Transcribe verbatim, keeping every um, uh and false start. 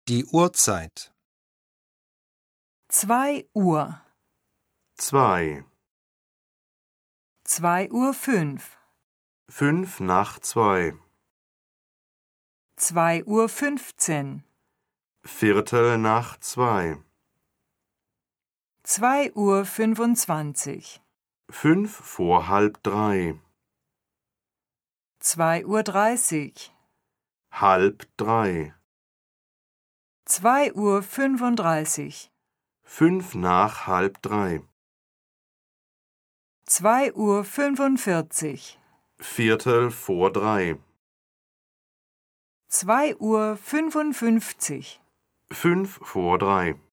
Die Uhrzeit. Zwei Uhr. Zwei. Zwei Uhr fünf. Fünf nach zwei. Zwei Uhr fünfzehn. Viertel nach zwei. Zwei Uhr fünfundzwanzig. Fünf vor halb drei. Zwei Uhr dreißig. Halb drei. Zwei Uhr fünfunddreißig. Fünf nach halb drei. Zwei Uhr fünfundvierzig. Viertel vor drei. Zwei Uhr fünfundfünfzig. Fünf vor drei.